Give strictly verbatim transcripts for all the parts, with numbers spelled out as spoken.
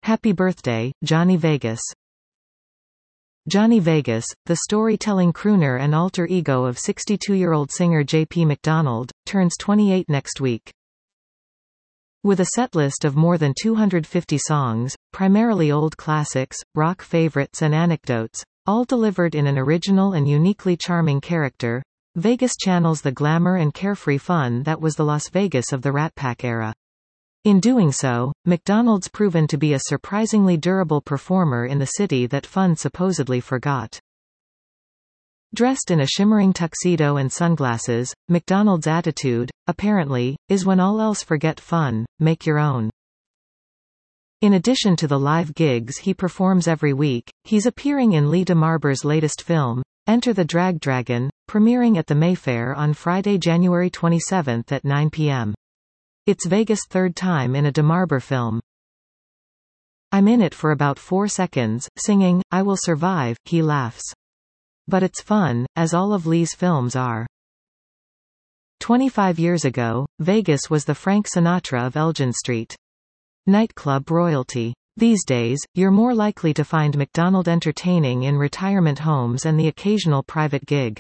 Happy birthday, Johnny Vegas. Johnny Vegas, the storytelling crooner and alter ego of sixty-two-year-old singer J P McDonald, turns twenty-eight next week. With a setlist of more than two hundred fifty songs, primarily old classics, rock favorites and anecdotes, all delivered in an original and uniquely charming character, Vegas channels the glamour and carefree fun that was the Las Vegas of the Rat Pack era. In doing so, McDonald's proven to be a surprisingly durable performer in the city that fun supposedly forgot. Dressed in a shimmering tuxedo and sunglasses, McDonald's attitude, apparently, is when all else forget fun, make your own. In addition to the live gigs he performs every week, he's appearing in Lee DeMarber's latest film, Enter the Drag Dragon, premiering at the Mayfair on Friday, January twenty-seventh at nine p m It's Vegas' third time in a DeMarber film. I'm in it for about four seconds, singing, I Will Survive, he laughs. But it's fun, as all of Lee's films are. twenty-five years ago, Vegas was the Frank Sinatra of Elgin Street. Nightclub royalty. These days, you're more likely to find McDonald entertaining in retirement homes and the occasional private gig.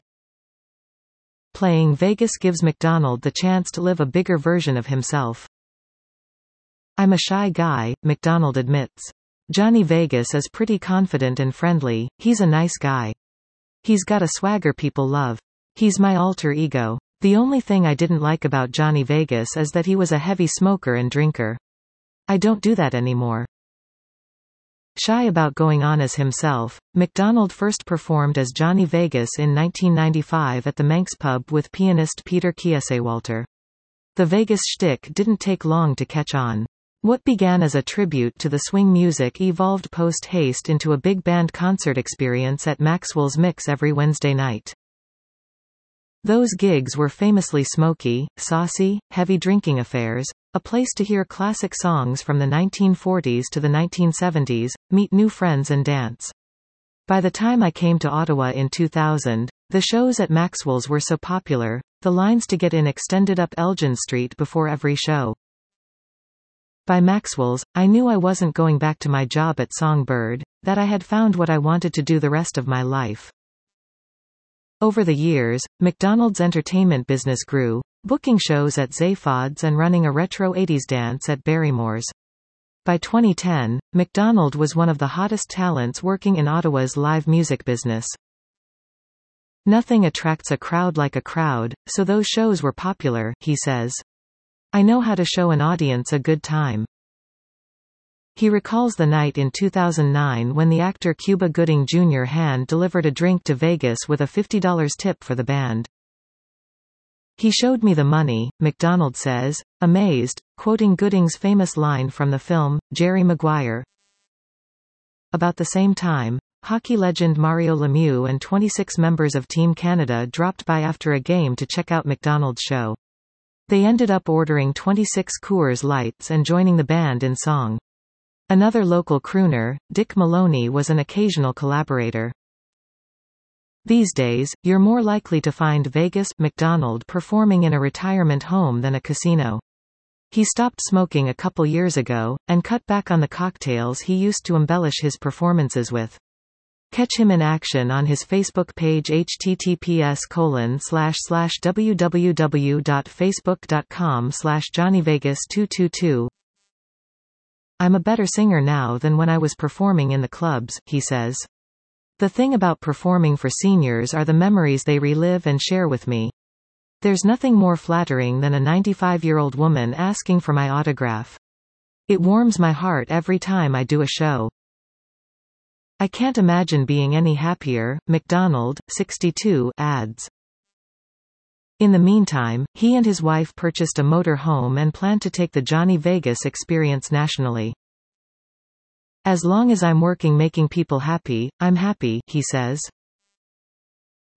Playing Vegas gives McDonald the chance to live a bigger version of himself. I'm a shy guy, McDonald admits. Johnny Vegas is pretty confident and friendly, he's a nice guy. He's got a swagger people love. He's my alter ego. The only thing I didn't like about Johnny Vegas is that he was a heavy smoker and drinker. I don't do that anymore. Shy about going on as himself, McDonald first performed as Johnny Vegas in nineteen ninety-five at the Manx Pub with pianist Peter Kiesewalter. The Vegas shtick didn't take long to catch on. What began as a tribute to the swing music evolved post-haste into a big band concert experience at Maxwell's Mix every Wednesday night. Those gigs were famously smoky, saucy, heavy drinking affairs, a place to hear classic songs from the nineteen forties to the nineteen seventies, meet new friends and dance. By the time I came to Ottawa in two thousand, the shows at Maxwell's were so popular, the lines to get in extended up Elgin Street before every show. By Maxwell's, I knew I wasn't going back to my job at Songbird, that I had found what I wanted to do the rest of my life. Over the years, McDonald's entertainment business grew, booking shows at Zaphod's and running a retro eighties dance at Barrymore's. By twenty ten, McDonald was one of the hottest talents working in Ottawa's live music business. Nothing attracts a crowd like a crowd, so those shows were popular, he says. I know how to show an audience a good time. He recalls the night in two thousand nine when the actor Cuba Gooding Junior hand-delivered a drink to Vegas with a fifty dollar tip for the band. He showed me the money, McDonald says, amazed, quoting Gooding's famous line from the film, Jerry Maguire. About the same time, hockey legend Mario Lemieux and twenty-six members of Team Canada dropped by after a game to check out McDonald's show. They ended up ordering twenty-six Coors Lights and joining the band in song. Another local crooner, Dick Maloney, was an occasional collaborator. These days, you're more likely to find Vegas McDonald performing in a retirement home than a casino. He stopped smoking a couple years ago, and cut back on the cocktails he used to embellish his performances with. Catch him in action on his Facebook page https colon slash slash www.facebook.com slash johnnyvegas222. I'm a better singer now than when I was performing in the clubs, he says. The thing about performing for seniors are the memories they relive and share with me. There's nothing more flattering than a ninety-five-year-old woman asking for my autograph. It warms my heart every time I do a show. I can't imagine being any happier, McDonald, sixty-two, adds. In the meantime, he and his wife purchased a motor home and plan to take the Johnny Vegas experience nationally. As long as I'm working making people happy, I'm happy, he says.